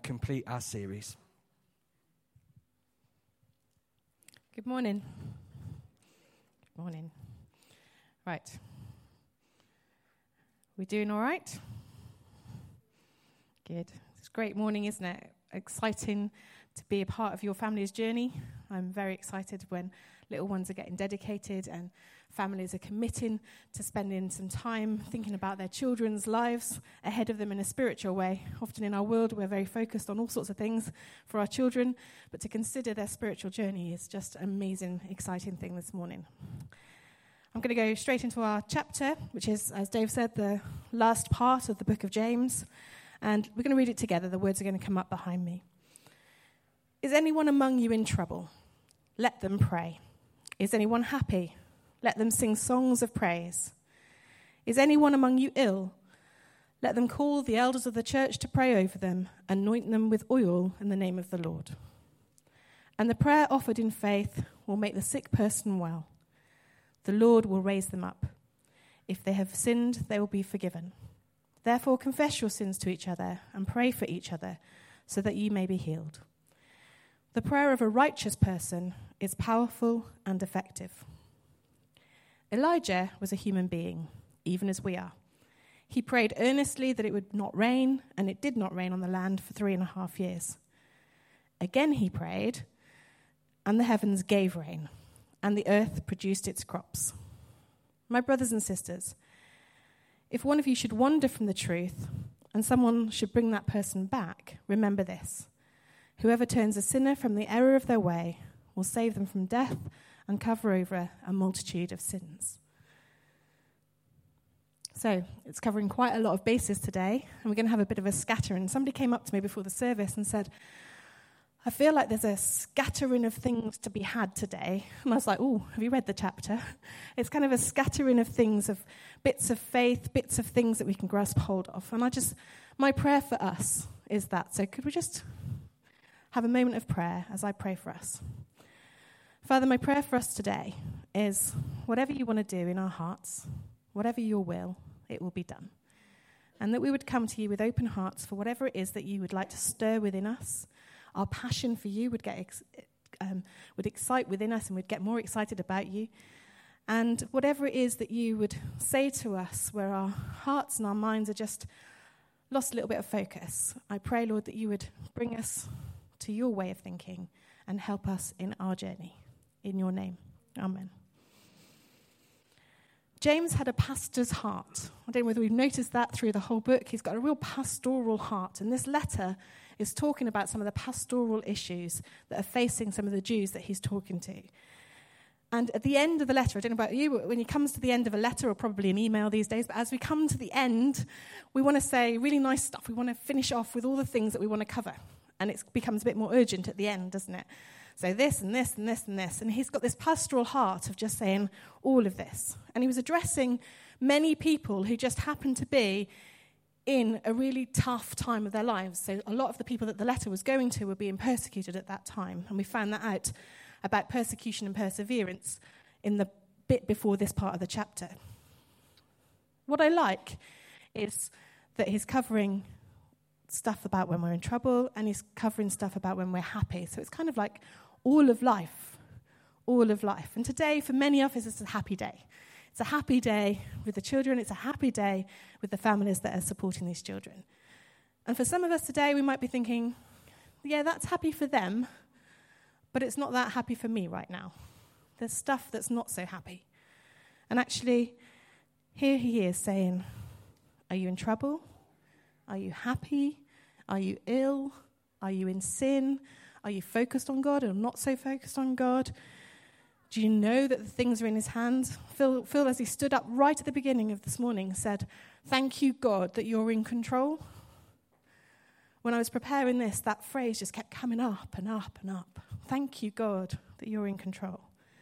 complete our series. Good morning. Good morning. Right. We doing all right? Good. It's a great morning, isn't it? Exciting to be a part of your family's journey. I'm very excited when little ones are getting dedicated and families are committing to spending some time thinking about their children's lives ahead of them in a spiritual way. Often in our world, we're very focused on all sorts of things for our children, but to consider their spiritual journey is just an amazing, exciting thing this morning. I'm going to go straight into our chapter, which is, as Dave said, the last part of the book of James, and we're going to read it together. The words are going to come up behind me. Is anyone among you in trouble? Let them pray. Is anyone happy? Let them sing songs of praise. Is anyone among you ill? Let them call the elders of the church to pray over them, anoint them with oil in the name of the Lord. And the prayer offered in faith will make the sick person well. The Lord will raise them up. If they have sinned, they will be forgiven. Therefore confess your sins to each other and pray for each other so that you may be healed. The prayer of a righteous person is powerful and effective. Elijah was a human being, even as we are. He prayed earnestly that it would not rain, and it did not rain on the land for 3.5 years. Again he prayed, and the heavens gave rain, and the earth produced its crops. My brothers and sisters, if one of you should wander from the truth, and someone should bring that person back, remember this. Whoever turns a sinner from the error of their way will save them from death and cover over a multitude of sins. So it's covering quite a lot of bases today, and we're going to have a bit of a scatter. And somebody came up to me before the service and said, I feel like there's a scattering of things to be had today. And I was like, oh, have you read the chapter? It's kind of a scattering of things, of bits of faith, bits of things that we can grasp hold of. And my prayer for us is that. So could we just have a moment of prayer as I pray for us? Father, my prayer for us today is whatever you want to do in our hearts, whatever your will, it will be done. And that we would come to you with open hearts for whatever it is that you would like to stir within us. Our passion for you would excite within us, and we'd get more excited about you. And whatever it is that you would say to us where our hearts and our minds are just lost a little bit of focus, I pray, Lord, that you would bring us to your way of thinking and help us in our journey. In your name, amen. James had a pastor's heart. I don't know whether we've noticed that through the whole book. He's got a real pastoral heart. And this letter is talking about some of the pastoral issues that are facing some of the Jews that he's talking to. And at the end of the letter, I don't know about you, but when it comes to the end of a letter, or probably an email these days, but as we come to the end, we want to say really nice stuff. We want to finish off with all the things that we want to cover. And it becomes a bit more urgent at the end, doesn't it? So this and this and this and this. And he's got this pastoral heart of just saying all of this. And he was addressing many people who just happened to be in a really tough time of their lives. So a lot of the people that the letter was going to were being persecuted at that time. And we found that out about persecution and perseverance in the bit before this part of the chapter. What I like is that he's covering stuff about when we're in trouble, and he's covering stuff about when we're happy. So it's kind of like all of life. And today, for many of us, it's a happy day. It's a happy day with the children. It's a happy day with the families that are supporting these children. And for some of us today, we might be thinking, yeah, that's happy for them, but it's not that happy for me right now. There's stuff that's not so happy. And actually, here he is saying, are you in trouble? Are you happy? Are you ill? Are you in sin? Are you focused on God or not so focused on God? Do you know that the things are in his hands? Phil, as he stood up right at the beginning of this morning, said, thank you, God, that you're in control. When I was preparing this, that phrase just kept coming up and up and up. Thank you, God, that you're in control.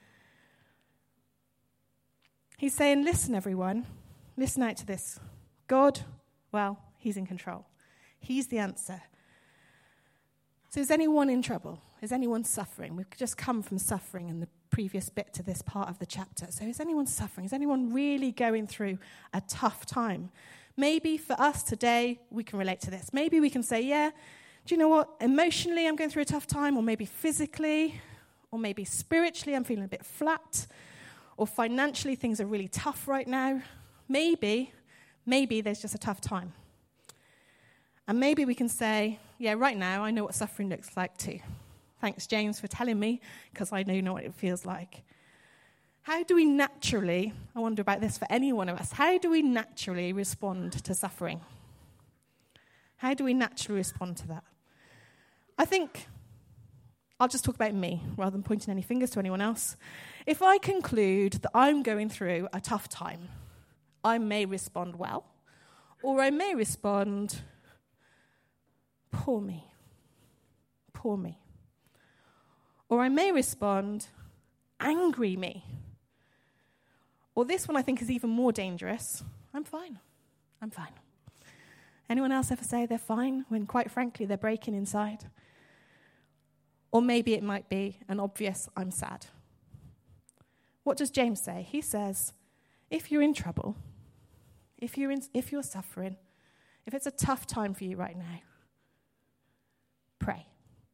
He's saying, listen, everyone, listen out to this. God, well, he's in control. He's the answer. So is anyone in trouble? Is anyone suffering? We've just come from suffering in the previous bit to this part of the chapter. So is anyone suffering? Is anyone really going through a tough time? Maybe for us today, we can relate to this. Maybe we can say, yeah, Do you know what? Emotionally, I'm going through a tough time, or maybe physically, or maybe spiritually, I'm feeling a bit flat, or financially, things are really tough right now. Maybe there's just a tough time. And maybe we can say, yeah, right now, I know what suffering looks like too. Thanks, James, for telling me, because I know what it feels like. How do we naturally, I wonder about this for any one of us, how do we naturally respond to suffering? How do we naturally respond to that? I think I'll just talk about me rather than pointing any fingers to anyone else. If I conclude that I'm going through a tough time, I may respond well, or I may respond, poor me, poor me. Or I may respond, angry me. Or this one I think is even more dangerous, I'm fine, I'm fine. Anyone else ever say they're fine when quite frankly they're breaking inside? Or maybe it might be an obvious, I'm sad. What does James say? He says, if you're in trouble, if you're suffering, if it's a tough time for you right now, pray.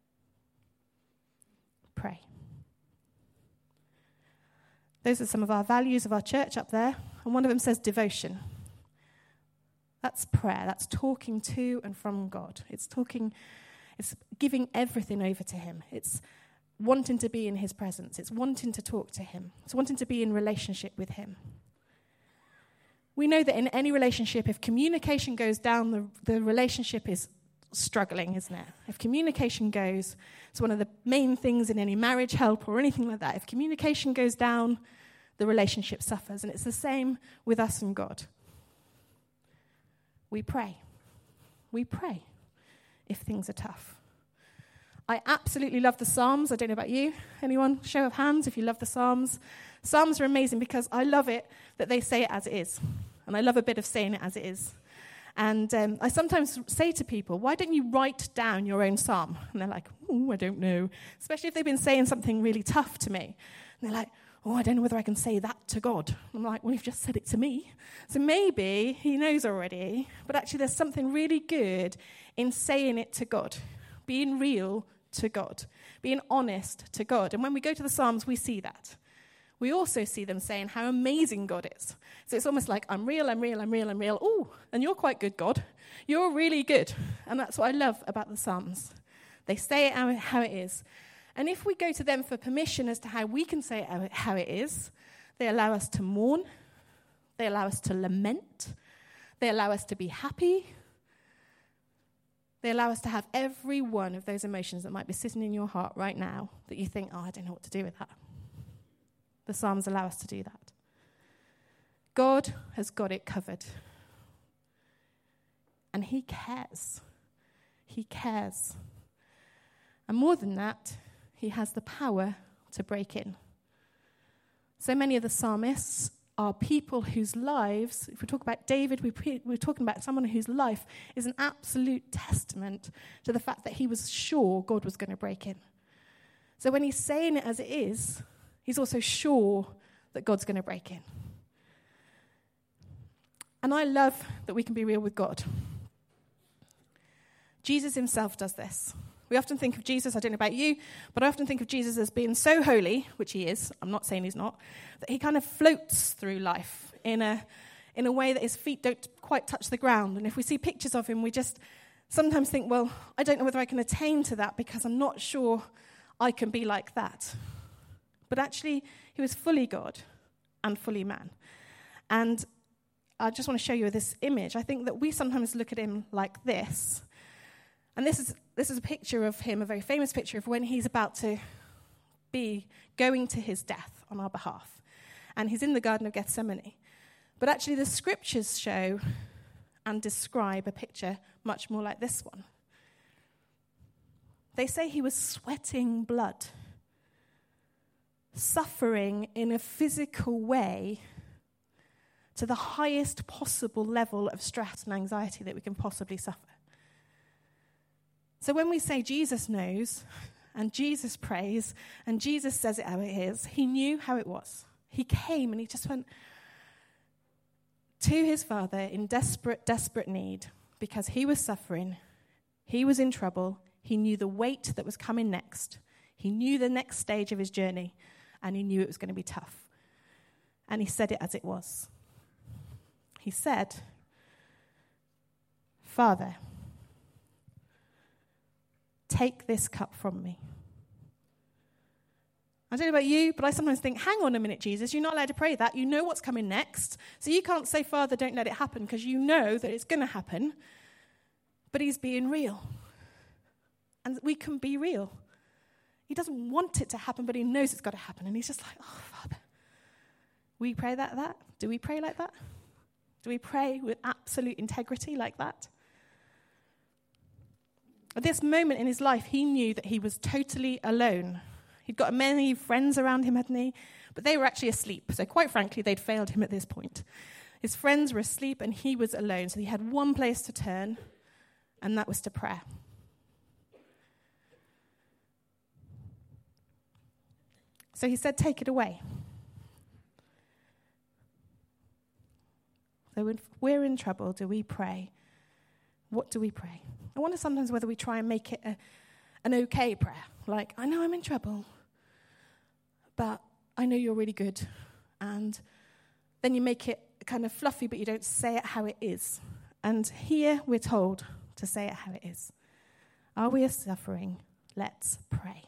Pray. Those are some of our values of our church up there, and one of them says devotion. That's prayer. That's talking to and from God. It's giving everything over to him. It's wanting to be in his presence. It's wanting to talk to him. It's wanting to be in relationship with him. We know that in any relationship, if communication goes down, the relationship is struggling, isn't it? If communication goes, it's one of the main things in any marriage help or anything like that. If communication goes down, the relationship suffers. And it's the same with us and God. We pray. We pray if things are tough. I absolutely love the Psalms. I don't know about you. Anyone? Show of hands if you love the Psalms. Psalms are amazing because I love it that they say it as it is. And I love a bit of saying it as it is. And I sometimes say to people, why don't you write down your own psalm? And they're like, oh, I don't know. Especially if they've been saying something really tough to me. And they're like, oh, I don't know whether I can say that to God. I'm like, well, you've just said it to me. So maybe he knows already. But actually there's something really good in saying it to God. Being real to God. Being honest to God. And when we go to the Psalms, we see that. We also see them saying how amazing God is. So it's almost like, I'm real. Oh, and you're quite good, God. You're really good. And that's what I love about the Psalms. They say it how it is. And if we go to them for permission as to how we can say it how it is, they allow us to mourn. They allow us to lament. They allow us to be happy. They allow us to have every one of those emotions that might be sitting in your heart right now that you think, oh, I don't know what to do with that. The Psalms allow us to do that. God has got it covered. And he cares. He cares. And more than that, he has the power to break in. So many of the psalmists are people whose lives, if we talk about David, we're talking about someone whose life is an absolute testament to the fact that he was sure God was going to break in. So when he's saying it as it is, he's also sure that God's going to break in. And I love that we can be real with God. Jesus himself does this. We often think of Jesus, I don't know about you, but I often think of Jesus as being so holy, which he is, I'm not saying he's not, that he kind of floats through life in a way that his feet don't quite touch the ground. And if we see pictures of him, we just sometimes think, well, I don't know whether I can attain to that because I'm not sure I can be like that. But actually, he was fully God and fully man. And I just want to show you this image. I think that we sometimes look at him like this. And this is a picture of him, a very famous picture of when he's about to be going to his death on our behalf. And he's in the Garden of Gethsemane. But actually the scriptures show and describe a picture much more like this one. They say he was sweating blood, suffering in a physical way to the highest possible level of stress and anxiety that we can possibly suffer. So when we say Jesus knows, and Jesus prays, and Jesus says it how it is, he knew how it was. He came and he just went to his Father in desperate, desperate need because he was suffering, he was in trouble, He knew the weight that was coming next. He knew the next stage of his journey, and he knew it was going to be tough. And he said it as it was. He said, Father, take this cup from me. I don't know about you, but I sometimes think, hang on a minute, Jesus, you're not allowed to pray that. You know what's coming next. So you can't say, Father, don't let it happen, because you know that it's going to happen. But he's being real. And we can be real. He doesn't want it to happen, but he knows it's got to happen. And he's just like, oh, Father. We pray that? Do we pray like that? Do we pray with absolute integrity like that? At this moment in his life, he knew that he was totally alone. He'd got many friends around him, hadn't he? But they were actually asleep. So quite frankly, they'd failed him at this point. His friends were asleep and he was alone. So he had one place to turn, and that was to prayer. So he said, take it away. So when we're in trouble, do we pray? What do we pray? I wonder sometimes whether we try and make it an okay prayer. Like, I know I'm in trouble, but I know you're really good. And then you make it kind of fluffy, but you don't say it how it is. And here we're told to say it how it is. Are we suffering? Let's pray.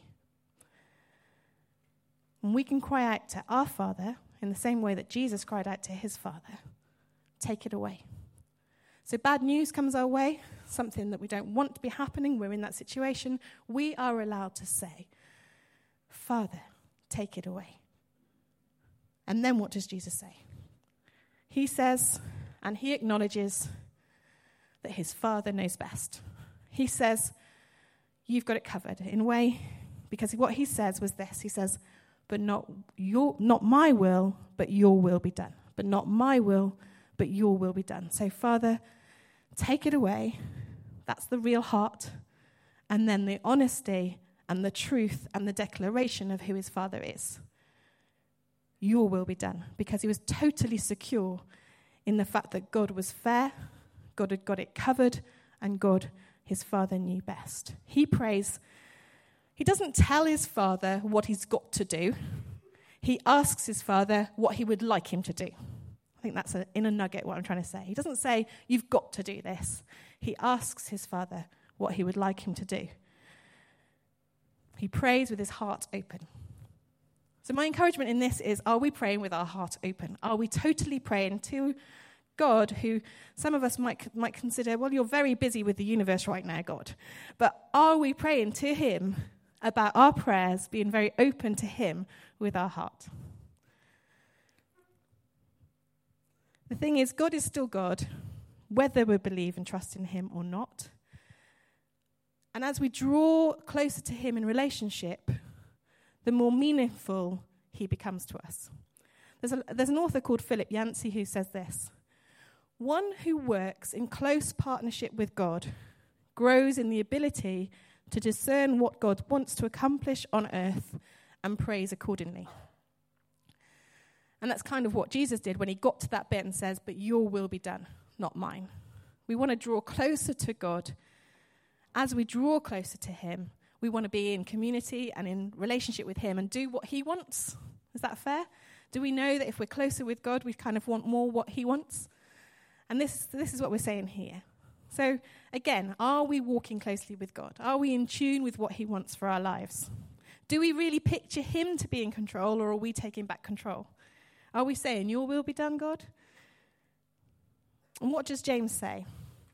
And we can cry out to our Father in the same way that Jesus cried out to his Father. Take it away. So bad news comes our way, something that we don't want to be happening, we're in that situation, we are allowed to say, Father, take it away. And then what does Jesus say? He says, and he acknowledges that his Father knows best. He says, you've got it covered in a way, because what he says was this. He says, but not my will, but your will be done. But not my will, but your will be done. So, Father, take it away. That's the real heart. And then the honesty and the truth and the declaration of who his Father is. Your will be done. Because he was totally secure in the fact that God was fair, God had got it covered, and God, his Father, knew best. He prays. He doesn't tell his Father what he's got to do. He asks his Father what he would like him to do. I think that's in a nugget what I'm trying to say. He doesn't say, you've got to do this. He asks his Father what he would like him to do. He prays with his heart open. So my encouragement in this is, are we praying with our heart open? Are we totally praying to God, who some of us might consider, well, you're very busy with the universe right now, God. But are we praying to him about our prayers, being very open to him with our heart? The thing is, God is still God, whether we believe and trust in him or not. And as we draw closer to him in relationship, the more meaningful he becomes to us. There's an author called Philip Yancey who says this: one who works in close partnership with God grows in the ability to discern what God wants to accomplish on earth and prays accordingly. And that's kind of what Jesus did when he got to that bit and says, but your will be done, not mine. We want to draw closer to God. As we draw closer to him, we want to be in community and in relationship with him and do what he wants. Is that fair? Do we know that if we're closer with God, we kind of want more what he wants? And this is what we're saying here. So again, are we walking closely with God? Are we in tune with what he wants for our lives? Do we really picture him to be in control, or are we taking back control? Are we saying, your will be done, God? And what does James say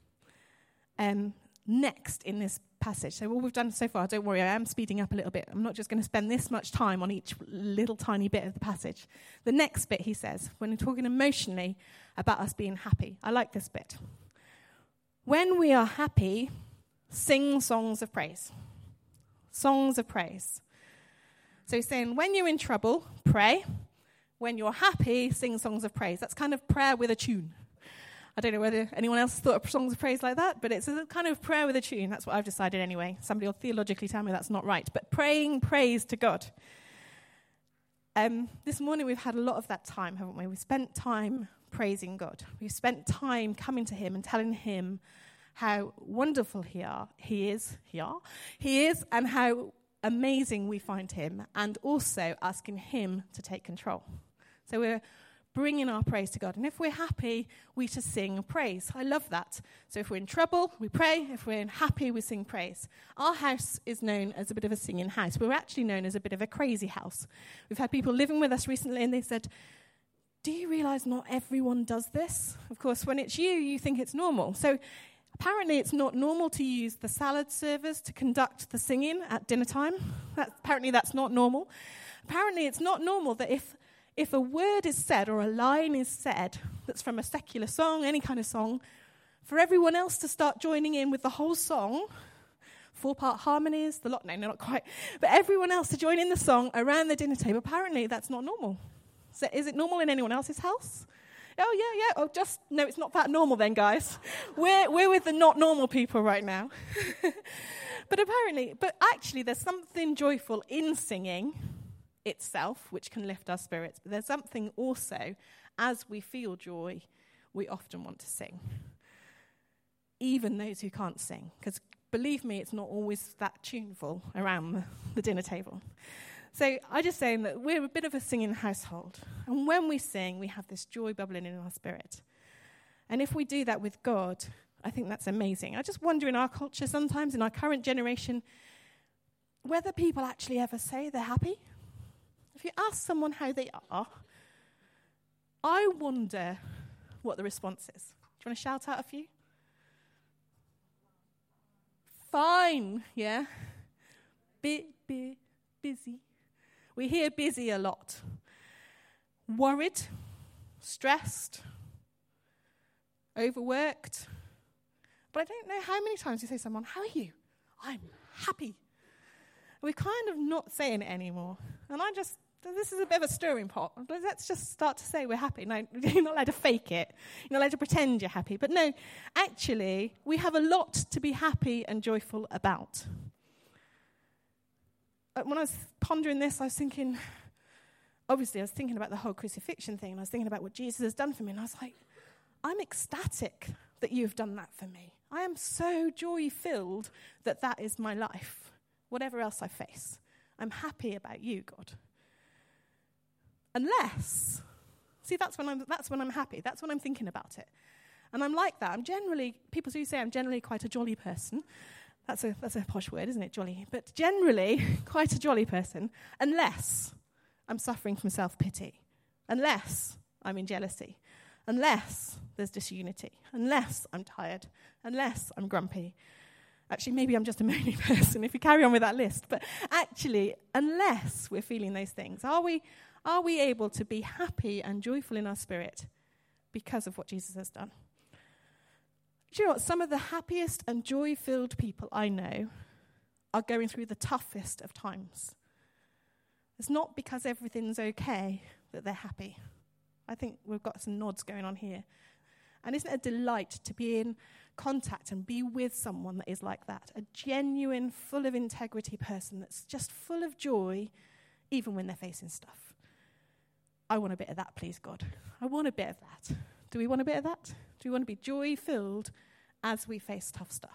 next in this passage? So what we've done so far, don't worry, I am speeding up a little bit. I'm not just going to spend this much time on each little tiny bit of the passage. The next bit, he says, when we're talking emotionally about us being happy. I like this bit. When we are happy, sing songs of praise. Songs of praise. So he's saying, when you're in trouble, pray. When you're happy, sing songs of praise. That's kind of prayer with a tune. I don't know whether anyone else thought of songs of praise like that, but it's a kind of prayer with a tune. That's what I've decided anyway. Somebody will theologically tell me that's not right. But praying praise to God. This morning we've had a lot of that time, haven't we? We've spent time praising God. We've spent time coming to him and telling him how wonderful he is, and how amazing we find him, and also asking him to take control. So we're bringing our praise to God. And if we're happy, we just sing praise. I love that. So if we're in trouble, we pray. If we're happy, we sing praise. Our house is known as a bit of a singing house. We're actually known as a bit of a crazy house. We've had people living with us recently, and they said, do you realize not everyone does this? Of course, when it's you, you think it's normal. So apparently it's not normal to use the salad servers to conduct the singing at dinner time. Apparently that's not normal. Apparently it's not normal that if a word is said or a line is said that's from a secular song, any kind of song, for everyone else to start joining in with the whole song, 4-part harmonies, the lot, no, not quite, but everyone else to join in the song around the dinner table, apparently that's not normal. So is it normal in anyone else's house? Oh, yeah. Oh, no, it's not that normal then, guys. We're with the not normal people right now. But actually there's something joyful in singing itself, which can lift our spirits. But there's something also, as we feel joy, we often want to sing. Even those who can't sing. Because believe me, it's not always that tuneful around the dinner table. So I'm just saying that we're a bit of a singing household. And when we sing, we have this joy bubbling in our spirit. And if we do that with God, I think that's amazing. I just wonder in our culture sometimes, in our current generation, whether people actually ever say they're happy. If you ask someone how they are, I wonder what the response is. Do you want to shout out a few? Fine, yeah. Busy. We hear busy a lot. Worried, stressed, overworked. But I don't know how many times you say to someone, how are you? I'm happy. We're kind of not saying it anymore. And this is a bit of a stirring pot. Let's just start to say we're happy. No, you're not allowed to fake it. You're not allowed to pretend you're happy. But no, actually, we have a lot to be happy and joyful about. When I was pondering this, I was thinking about the whole crucifixion thing, and I was thinking about what Jesus has done for me, and I was like, I'm ecstatic that you've done that for me. I am so joy-filled that is my life, whatever else I face. I'm happy about you, God. Unless, that's when I'm happy. That's when I'm thinking about it. And I'm like that. People do say I'm generally quite a jolly person. That's a posh word, isn't it, jolly? But generally, quite a jolly person, unless I'm suffering from self-pity, unless I'm in jealousy, unless there's disunity, unless I'm tired, unless I'm grumpy. Actually, maybe I'm just a moany person if you carry on with that list. But actually, unless we're feeling those things, are we able to be happy and joyful in our spirit because of what Jesus has done? Do you know what? Some of the happiest and joy-filled people I know are going through the toughest of times. It's not because everything's okay that they're happy. I think we've got some nods going on here. And isn't it a delight to be in contact and be with someone that is like that? A genuine, full of integrity person that's just full of joy, even when they're facing stuff. I want a bit of that, please, God. I want a bit of that. Do we want a bit of that? Do we want to be joy-filled as we face tough stuff?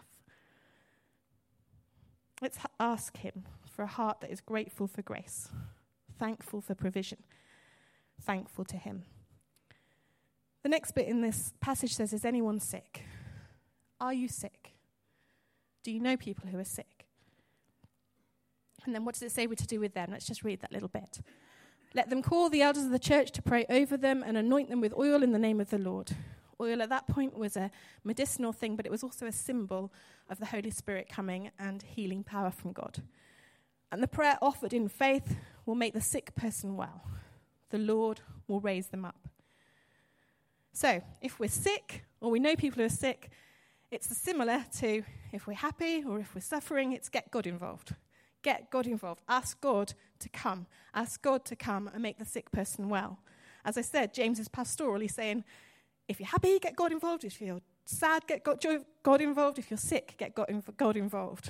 Let's ask him for a heart that is grateful for grace, thankful for provision, thankful to him. The next bit in this passage says, is anyone sick? Are you sick? Do you know people who are sick? And then what does it say we're to do with them? Let's just read that little bit. Let them call the elders of the church to pray over them and anoint them with oil in the name of the Lord. Oil at that point was a medicinal thing, but it was also a symbol of the Holy Spirit coming and healing power from God. And the prayer offered in faith will make the sick person well. The Lord will raise them up. So, if we're sick, or we know people who are sick, it's similar to if we're happy or if we're suffering, it's get God involved. Get God involved. Ask God to come. Ask God to come and make the sick person well. As I said, James is pastoral. He's saying, if you're happy, get God involved. If you're sad, get God involved. If you're sick, get God involved.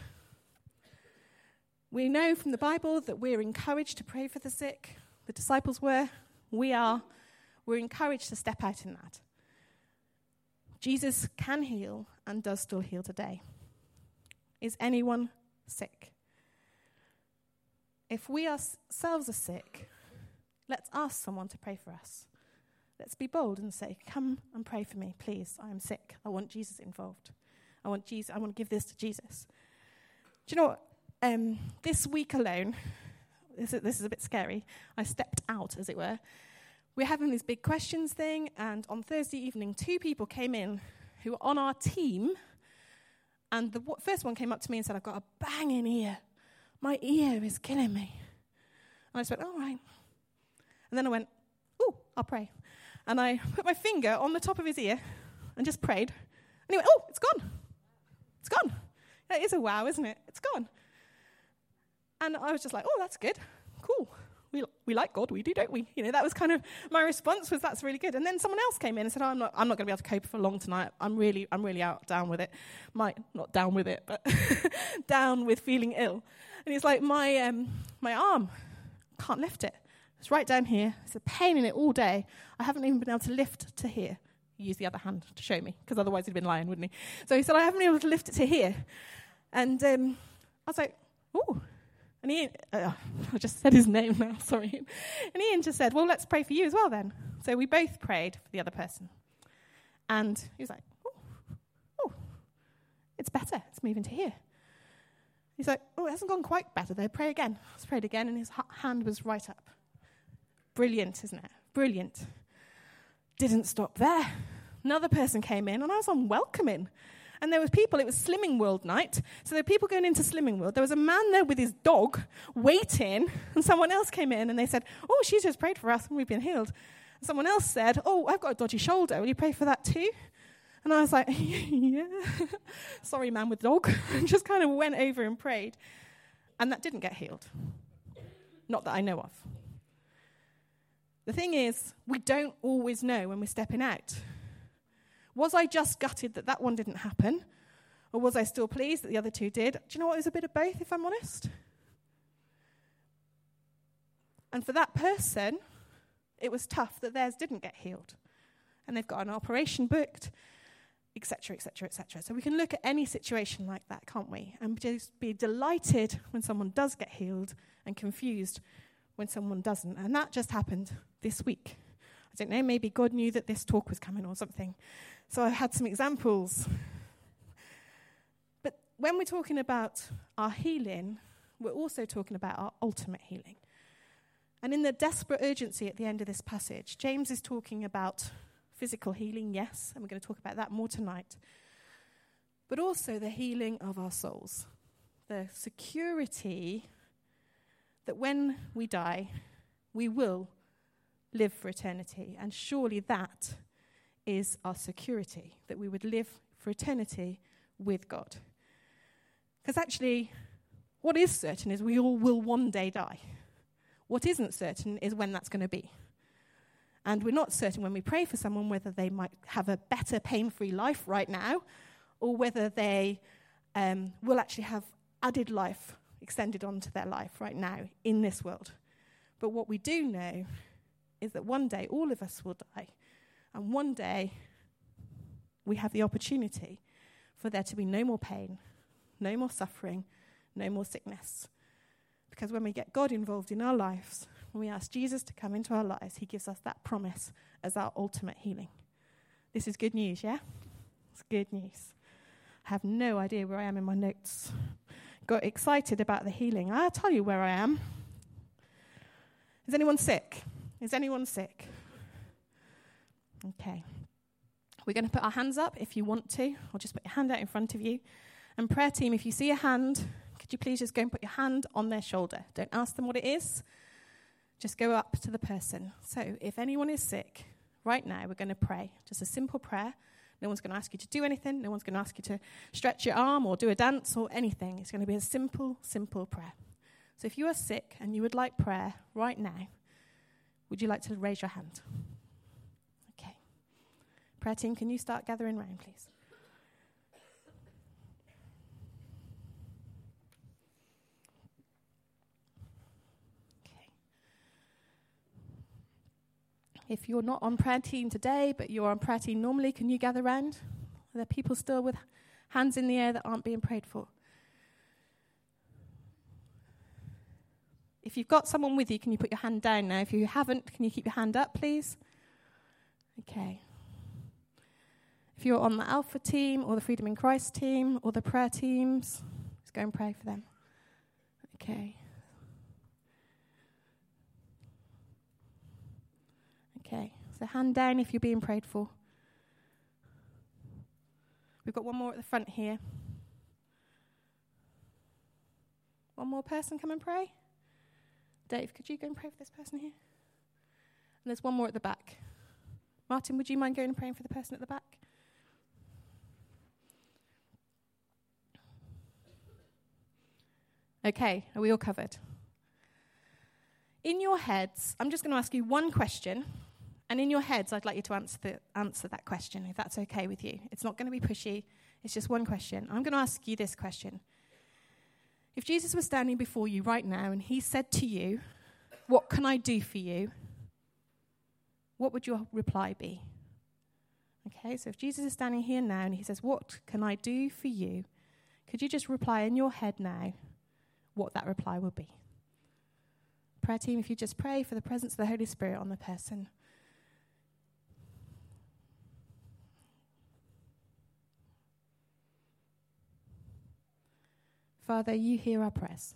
We know from the Bible that we're encouraged to pray for the sick. The disciples were. We are. We're encouraged to step out in that. Jesus can heal and does still heal today. Is anyone sick? If we ourselves are sick, let's ask someone to pray for us. Let's be bold and say, come and pray for me, please. I am sick. I want Jesus involved. I want to give this to Jesus. Do you know what? This week alone, this is a bit scary. I stepped out, as it were. We're having this big questions thing, and on Thursday evening, 2 people came in who were on our team, and the first one came up to me and said, I've got a banging ear. My ear is killing me. And I just went, all right. And then I went, oh, I'll pray. And I put my finger on the top of his ear and just prayed. And he went, oh, it's gone. It's gone. It is a wow, isn't it? It's gone. And I was just like, oh, that's good. Cool. We like God, we do, don't we? You know, that was kind of my response was that's really good. And then someone else came in and said, I'm not going to be able to cope for long tonight. I'm really down with it. Not down with it, but down with feeling ill. And he's like, my arm, can't lift it. It's right down here. It's a pain in it all day. I haven't even been able to lift to here. He used the other hand to show me, because otherwise he'd been lying, wouldn't he? So he said, I haven't been able to lift it to here. And I was like, oh. And Ian, I just said his name now, sorry. And Ian just said, well, let's pray for you as well then. So we both prayed for the other person. And he was like, oh, it's better. It's moving to here. He's like, oh, it hasn't gone quite better though. Pray again. I prayed again, and his hand was right up. Brilliant, isn't it? Brilliant. Didn't stop there. Another person came in, and I was on welcoming. And there was people, it was Slimming World night. So there were people going into Slimming World. There was a man there with his dog waiting, and someone else came in and they said, oh, she's just prayed for us and we've been healed. And someone else said, oh, I've got a dodgy shoulder. Will you pray for that too? And I was like, yeah. Sorry, man with dog. And just kind of went over and prayed. And that didn't get healed. Not that I know of. The thing is, we don't always know when we're stepping out. Was I just gutted that one didn't happen? Or was I still pleased that the other 2 did? Do you know what? There's a bit of both, if I'm honest. And for that person, it was tough that theirs didn't get healed. And they've got an operation booked, etc., etc., etc. So we can look at any situation like that, can't we? And just be delighted when someone does get healed and confused when someone doesn't. And that just happened this week. I don't know, maybe God knew that this talk was coming or something. So I had some examples. But when we're talking about our healing, we're also talking about our ultimate healing. And in the desperate urgency at the end of this passage, James is talking about physical healing, yes, and we're going to talk about that more tonight. But also the healing of our souls. The security that when we die, we will live for eternity. And surely that is our security, that we would live for eternity with God. Because actually, what is certain is we all will one day die. What isn't certain is when that's going to be. And we're not certain when we pray for someone whether they might have a better pain-free life right now, or whether they will actually have added life extended onto their life right now in this world. But what we do know is that one day all of us will die. And one day we have the opportunity for there to be no more pain, no more suffering, no more sickness. Because when we get God involved in our lives, when we ask Jesus to come into our lives, he gives us that promise as our ultimate healing. This is good news, yeah? It's good news. I have no idea where I am in my notes. Got excited about the healing. I'll tell you where I am. Is anyone sick? Is anyone sick? Okay. We're going to put our hands up if you want to, or just put your hand out in front of you. And prayer team, if you see a hand, could you please just go and put your hand on their shoulder? Don't ask them what it is. Just go up to the person. So if anyone is sick, right now we're going to pray. Just a simple prayer. No one's going to ask you to do anything. No one's going to ask you to stretch your arm or do a dance or anything. It's going to be a simple, simple prayer. So if you are sick and you would like prayer right now, would you like to raise your hand? Okay. Prayer team, can you start gathering round, please? Okay. If you're not on prayer team today, but you're on prayer team normally, can you gather round? Are there people still with hands in the air that aren't being prayed for? If you've got someone with you, can you put your hand down now? If you haven't, can you keep your hand up, please? Okay. If you're on the Alpha team or the Freedom in Christ team or the prayer teams, just go and pray for them. Okay. Okay. So hand down if you're being prayed for. We've got one more at the front here. One more person come and pray. Dave, could you go and pray for this person here? And there's one more at the back. Martin, would you mind going and praying for the person at the back? Okay, are we all covered? In your heads, I'm just going to ask you one question, and in your heads, I'd like you to answer that question, if that's okay with you. It's not going to be pushy. It's just one question. I'm going to ask you this question. If Jesus was standing before you right now and he said to you, "What can I do for you?" what would your reply be? Okay, so if Jesus is standing here now and he says, "What can I do for you?" could you just reply in your head now what that reply will be? Prayer team, if you just pray for the presence of the Holy Spirit on the person. Father, you hear our prayers.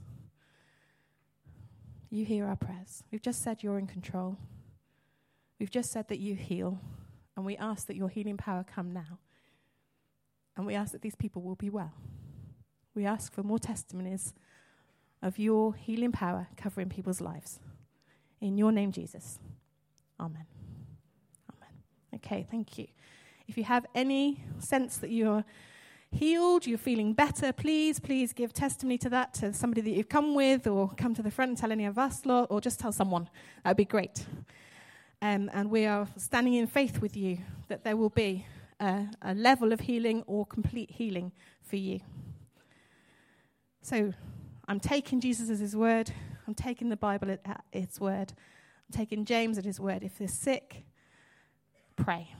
You hear our prayers. We've just said you're in control. We've just said that you heal. And we ask that your healing power come now. And we ask that these people will be well. We ask for more testimonies of your healing power covering people's lives. In your name, Jesus. Amen. Amen. Okay, thank you. If you have any sense that you're healed, you're feeling better, please give testimony to that to somebody that you've come with, or come to the front and tell any of us, Lord, or just tell someone. That would be great. And we are standing in faith with you that there will be a level of healing or complete healing for you. So I'm taking Jesus as his word. I'm taking the Bible at its word. I'm taking James at his word. If they're sick, pray.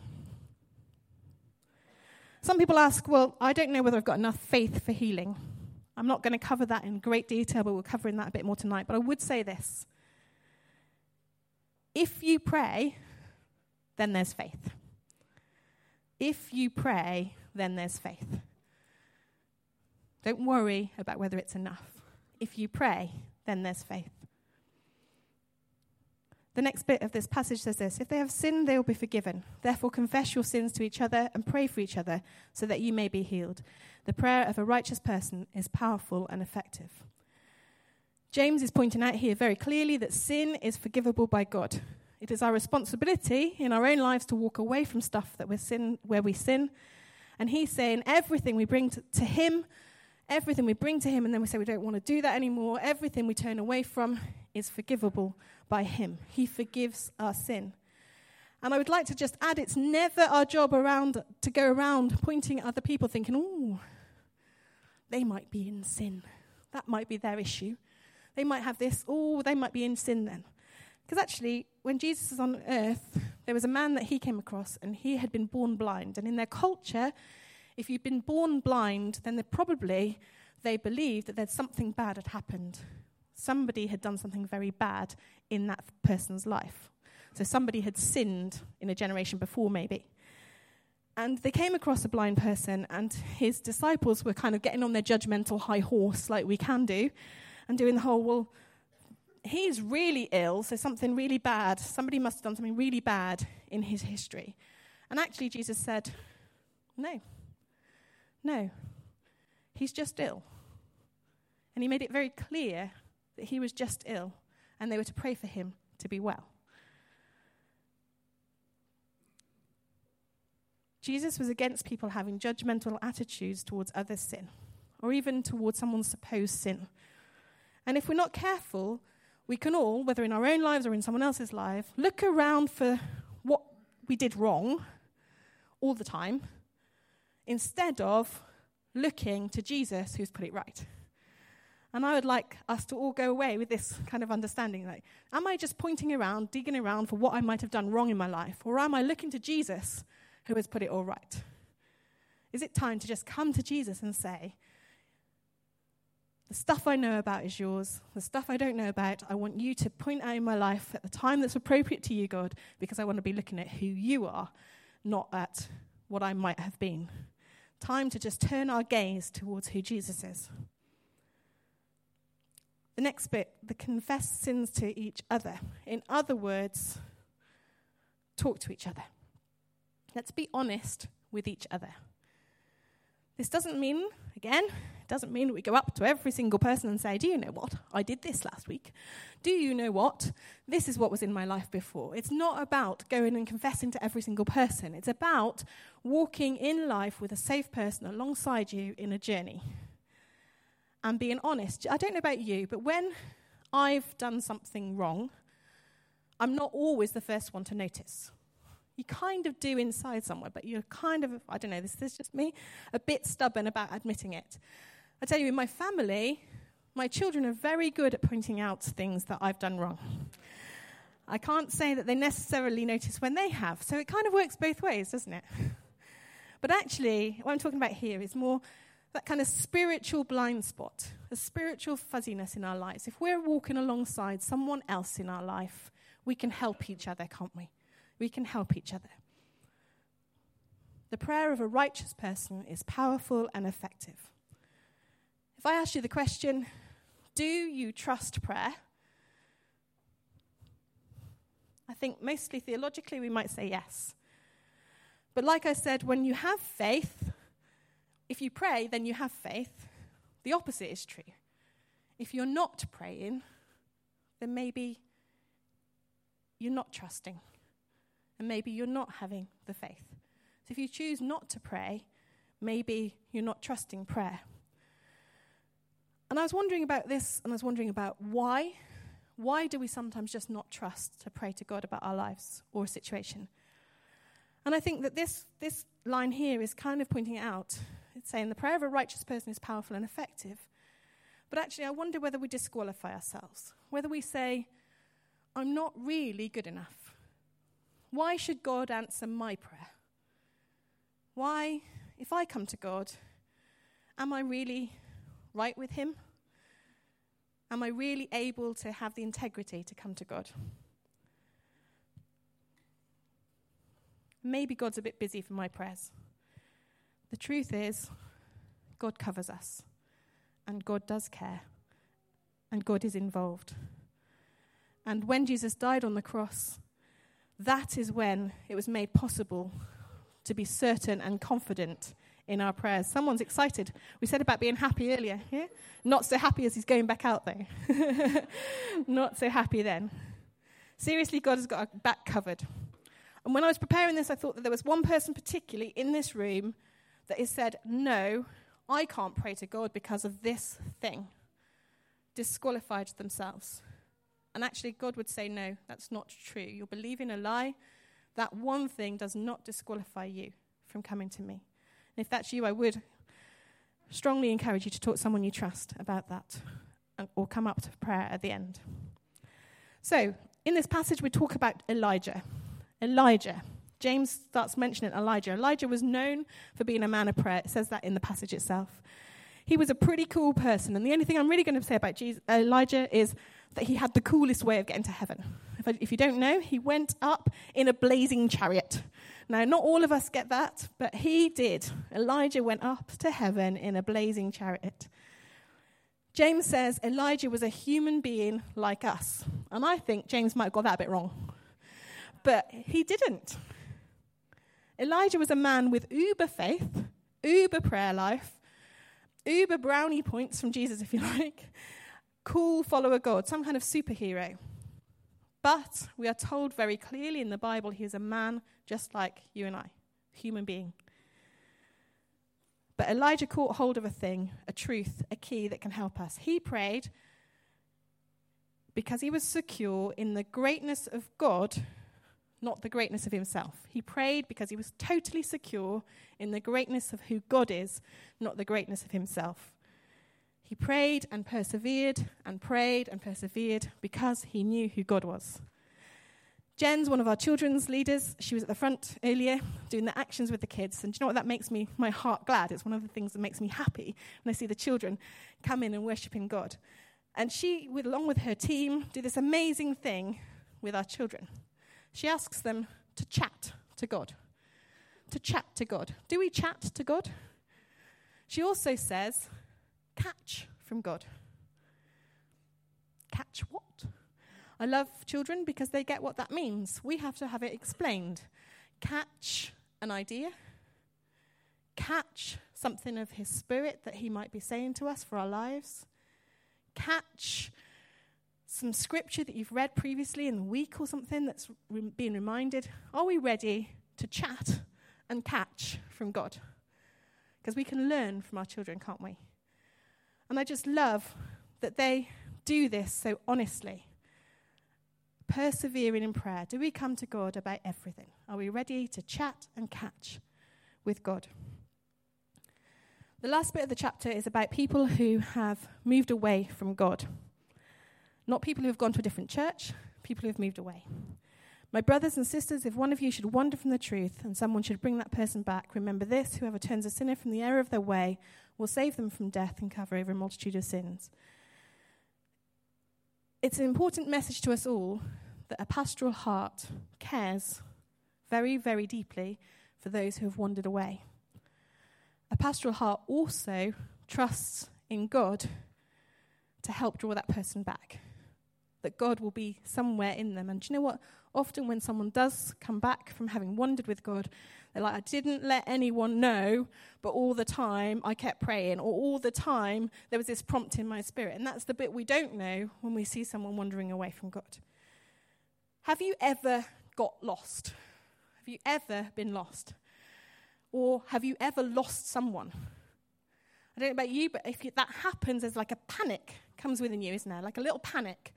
Some people ask, well, I don't know whether I've got enough faith for healing. I'm not going to cover that in great detail, but we'll cover in that a bit more tonight. But I would say this. If you pray, then there's faith. If you pray, then there's faith. Don't worry about whether it's enough. If you pray, then there's faith. The next bit of this passage says this: if they have sinned, they will be forgiven. Therefore confess your sins to each other and pray for each other so that you may be healed. The prayer of a righteous person is powerful and effective. James is pointing out here very clearly that sin is forgivable by God. It is our responsibility in our own lives to walk away from stuff that where we sin. And he's saying everything we bring to him, everything we bring to him, and then we say we don't want to do that anymore, everything we turn away from is forgivable by him. He forgives our sin. And I would like to just add, it's never our job to go around pointing at other people thinking, oh, they might be in sin. That might be their issue. They might have this, oh, they might be in sin then. Because actually, when Jesus was on earth, there was a man that he came across, and he had been born blind. And in their culture, if you've been born blind, then they believed that there's something bad had happened. Somebody had done something very bad in that person's life. So somebody had sinned in a generation before, maybe. And they came across a blind person, and his disciples were kind of getting on their judgmental high horse, like we can do, and doing the whole, well, he's really ill, so something really bad. Somebody must have done something really bad in his history. And actually, Jesus said, no, he's just ill. And he made it very clear that he was just ill, and they were to pray for him to be well. Jesus was against people having judgmental attitudes towards others' sin, or even towards someone's supposed sin. And if we're not careful, we can all, whether in our own lives or in someone else's life, look around for what we did wrong all the time, instead of looking to Jesus who's put it right. And I would like us to all go away with this kind of understanding, like, am I just pointing around, digging around for what I might have done wrong in my life? Or am I looking to Jesus who has put it all right? Is it time to just come to Jesus and say, the stuff I know about is yours. The stuff I don't know about, I want you to point out in my life at the time that's appropriate to you, God, because I want to be looking at who you are, not at what I might have been. Time to just turn our gaze towards who Jesus is. The next bit, the confess sins to each other. In other words, talk to each other. Let's be honest with each other. This doesn't mean that we go up to every single person and say, do you know what? I did this last week. Do you know what? This is what was in my life before. It's not about going and confessing to every single person. It's about walking in life with a safe person alongside you in a journey and being honest. I don't know about you, but when I've done something wrong, I'm not always the first one to notice. You kind of do inside somewhere, but you're kind of, I don't know, this is just me, a bit stubborn about admitting it. I tell you, in my family, my children are very good at pointing out things that I've done wrong. I can't say that they necessarily notice when they have, so it kind of works both ways, doesn't it? But actually, what I'm talking about here is more that kind of spiritual blind spot, a spiritual fuzziness in our lives. If we're walking alongside someone else in our life, we can help each other, can't we? We can help each other. The prayer of a righteous person is powerful and effective. If I ask you the question, do you trust prayer? I think mostly theologically we might say yes. But like I said, when you have faith, if you pray, then you have faith. The opposite is true. If you're not praying, then maybe you're not trusting. And maybe you're not having the faith. So if you choose not to pray, maybe you're not trusting prayer. And I was wondering about this, and I was wondering about why. Why do we sometimes just not trust to pray to God about our lives or a situation? And I think that this line here is kind of pointing out, it's saying the prayer of a righteous person is powerful and effective. But actually, I wonder whether we disqualify ourselves, whether we say, I'm not really good enough. Why should God answer my prayer? Why, if I come to God, am I really right with him? Am I really able to have the integrity to come to God? Maybe God's a bit busy for my prayers. The truth is, God covers us, and God does care, and God is involved. And when Jesus died on the cross, that is when it was made possible to be certain and confident in our prayers. Someone's excited. We said about being happy earlier, yeah? Not so happy as he's going back out, though. Not so happy then. Seriously, God has got our back covered. And when I was preparing this, I thought that there was one person particularly in this room that has said, no, I can't pray to God because of this thing. Disqualified themselves. And actually, God would say, no, that's not true. You're believing a lie. That one thing does not disqualify you from coming to me. And if that's you, I would strongly encourage you to talk to someone you trust about that or come up to prayer at the end. So, in this passage, we talk about Elijah. James starts mentioning Elijah. Elijah was known for being a man of prayer. It says that in the passage itself. He was a pretty cool person. And the only thing I'm really going to say about Elijah is that he had the coolest way of getting to heaven. If you don't know, he went up in a blazing chariot. Now, not all of us get that, but he did. Elijah went up to heaven in a blazing chariot. James says Elijah was a human being like us. And I think James might have got that a bit wrong. But he didn't. Elijah was a man with uber faith, uber prayer life, uber brownie points from Jesus, if you like, cool follower God, some kind of superhero. But we are told very clearly in the Bible he is a man just like you and I, human being. But Elijah caught hold of a thing, a truth, a key that can help us. He prayed because he was secure in the greatness of God, not the greatness of himself. He prayed because he was totally secure in the greatness of who God is, not the greatness of himself. He prayed and persevered and prayed and persevered because he knew who God was. Jen's one of our children's leaders. She was at the front earlier doing the actions with the kids. And do you know what? That makes my heart glad. It's one of the things that makes me happy when I see the children come in and worshiping God. And she, along with her team, do this amazing thing with our children. She asks them to chat to God. To chat to God. Do we chat to God? She also says, catch from God. Catch what? I love children because they get what that means. We have to have it explained. Catch an idea. Catch something of his spirit that he might be saying to us for our lives. Catch some scripture that you've read previously in the week or something that's being reminded. Are we ready to chat and catch from God? Because we can learn from our children, can't we? And I just love that they do this so honestly. Persevering in prayer. Do we come to God about everything? Are we ready to chat and catch with God? The last bit of the chapter is about people who have moved away from God. Not people who have gone to a different church, people who have moved away. My brothers and sisters, if one of you should wander from the truth and someone should bring that person back, remember this: whoever turns a sinner from the error of their way will save them from death and cover over a multitude of sins. It's an important message to us all that a pastoral heart cares very, very deeply for those who have wandered away. A pastoral heart also trusts in God to help draw that person back, that God will be somewhere in them. And do you know what? Often when someone does come back from having wandered with God, they're like, I didn't let anyone know, but all the time I kept praying, or all the time there was this prompt in my spirit. And that's the bit we don't know when we see someone wandering away from God. Have you ever got lost? Have you ever been lost? Or have you ever lost someone? I don't know about you, but if that happens, there's like a panic comes within you, isn't there? Like a little panic.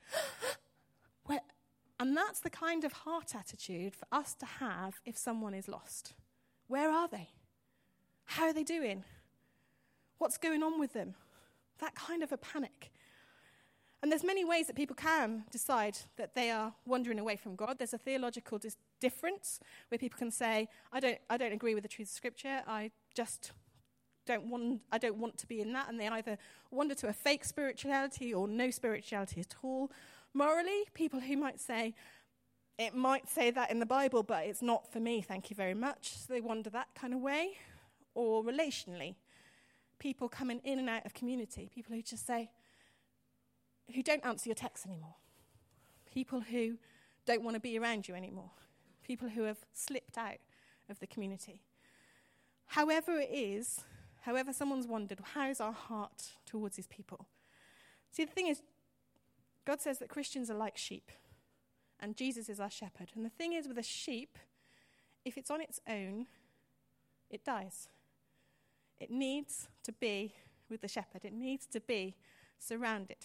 And that's the kind of heart attitude for us to have if someone is lost. Where are they? How are they doing? What's going on with them? That kind of a panic. And there's many ways that people can decide that they are wandering away from God. There's a theological difference where people can say, I don't agree with the truth of Scripture. I don't want to be in that. And they either wander to a fake spirituality or no spirituality at all. Morally, people who might say, it might say that in the Bible, but it's not for me, thank you very much. So they wander that kind of way. Or relationally, people coming in and out of community, people who just say, who don't answer your texts anymore. People who don't want to be around you anymore. People who have slipped out of the community. However it is, however someone's wandered, how is our heart towards these people? See, the thing is, God says that Christians are like sheep, and Jesus is our shepherd. And the thing is with a sheep, if it's on its own, it dies. It needs to be with the shepherd. It needs to be surrounded.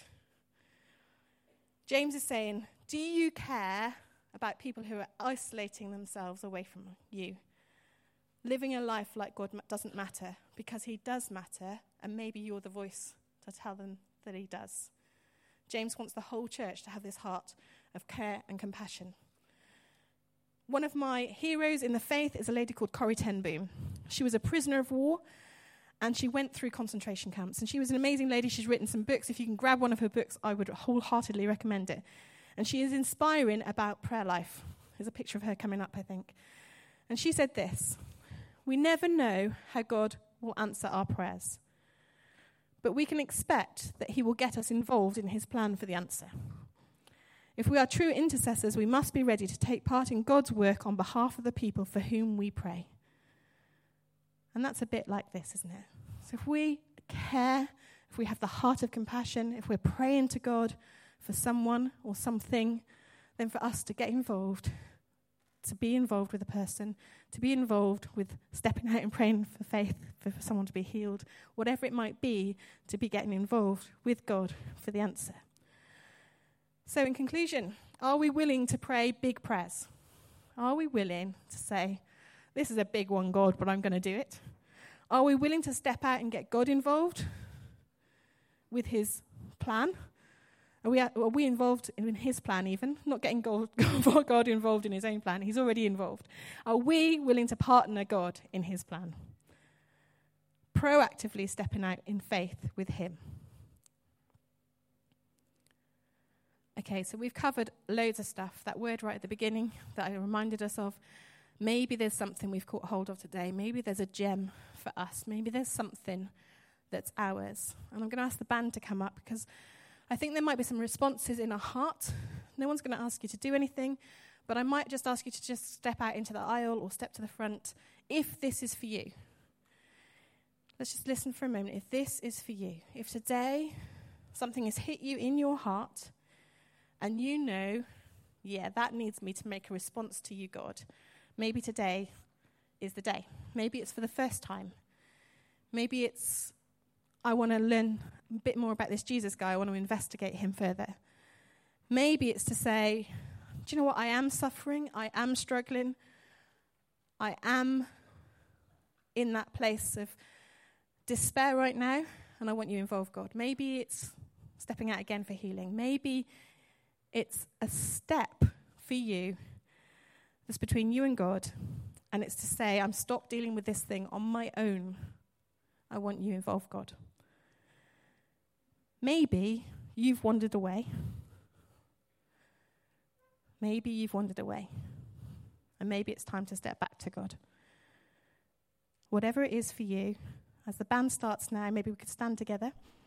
James is saying, do you care about people who are isolating themselves away from you? Living a life like God doesn't matter, because he does matter, and maybe you're the voice to tell them that he does. James wants the whole church to have this heart of care and compassion. One of my heroes in the faith is a lady called Corrie ten Boom. She was a prisoner of war, and she went through concentration camps. And she was an amazing lady. She's written some books. If you can grab one of her books, I would wholeheartedly recommend it. And she is inspiring about prayer life. There's a picture of her coming up, I think. And she said this: we never know how God will answer our prayers, but we can expect that he will get us involved in his plan for the answer. If we are true intercessors, we must be ready to take part in God's work on behalf of the people for whom we pray. And that's a bit like this, isn't it? So if we care, if we have the heart of compassion, if we're praying to God for someone or something, then for us to get involved, to be involved with a person, to be involved with stepping out and praying for faith, for someone to be healed, whatever it might be, to be getting involved with God for the answer. So in conclusion, are we willing to pray big prayers? Are we willing to say, this is a big one, God, but I'm going to do it? Are we willing to step out and get God involved with his plan? Are we involved in his plan even? Not getting God involved in his own plan. He's already involved. Are we willing to partner God in his plan? Proactively stepping out in faith with him. Okay, so we've covered loads of stuff. That word right at the beginning that I reminded us of. Maybe there's something we've caught hold of today. Maybe there's a gem for us. Maybe there's something that's ours. And I'm going to ask the band to come up because I think there might be some responses in our heart. No one's going to ask you to do anything, but I might just ask you to just step out into the aisle or step to the front if this is for you. Let's just listen for a moment. If this is for you, if today something has hit you in your heart and you know, yeah, that needs me to make a response to you, God. Maybe today is the day. Maybe it's for the first time. Maybe it's, I want to learn a bit more about this Jesus guy. I want to investigate him further. Maybe it's to say, do you know what? I am suffering. I am struggling. I am in that place of despair right now, and I want you involved, God. Maybe it's stepping out again for healing. Maybe it's a step for you that's between you and God, and it's to say, I'm stopped dealing with this thing on my own. I want you involved, God. Maybe you've wandered away. Maybe you've wandered away. And maybe it's time to step back to God. Whatever it is for you, as the band starts now, maybe we could stand together.